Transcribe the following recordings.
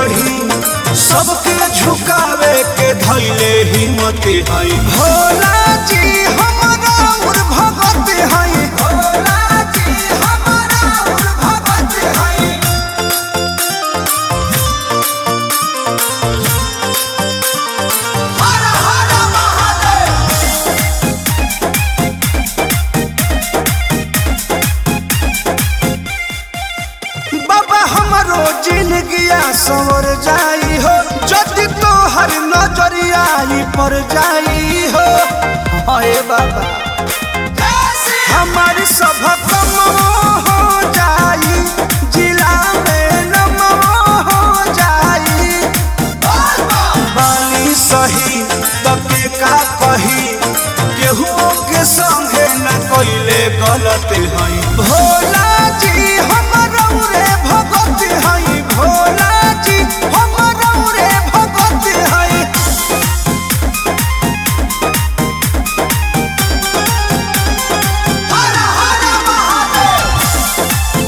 रही सबके झुकावे के धैले हिम्मत है भोला जी हमारा उर भगत है भोला जी हमारा उर भगत है। हर हर महादेव। बाबा हमारो जिंदगिया संवर जाई हो जदि तोहर नजरिया पर जाई हो। हाय बाबा हमारी सब कम हो जाई जिला में नम हो जाई बानी सही तके का कही केहू के संगे न कोइले गलत है भोला जी हमारा रे भगत है भोला जी हमारा रे भगत है। हर हर महादेव।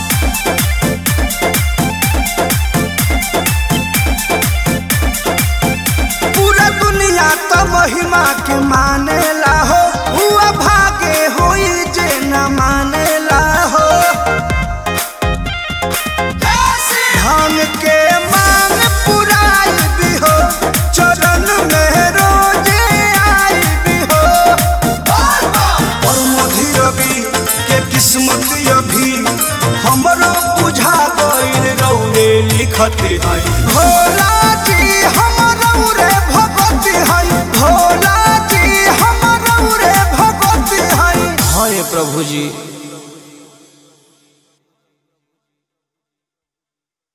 पूरा दुनिया तो महिमा के मानेला हो हुआ भागे होई जे न मानेला हो। धान के मांग पुराई भी हो चरण में रोजे आई भी हो और मधी रवि के किस्मत अभी हमरो बुझा गइल रौरे लिखत है भोला जी हमारा रे भगत है भोला जी हमारा रे भगत है। हाय प्रभु जी।